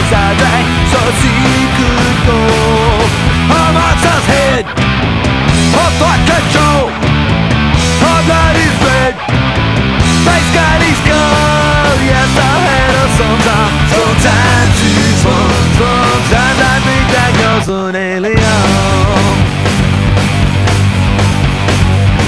as I drank so she could go. Her monster's head, her thought control.